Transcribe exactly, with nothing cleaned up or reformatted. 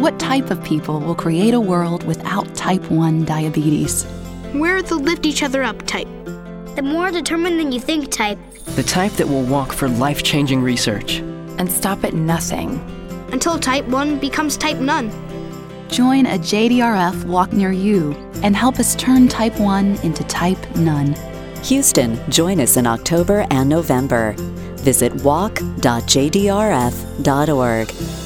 What type of people will create a world without type one diabetes? We're the lift each other up type. The more determined than you think type. The type that will walk for life-changing research. And stop at nothing. Until type one becomes type none. Join a J D R F walk near you and help us turn type one into type none. Houston, join us in October and November. Visit walk dot j d r f dot org.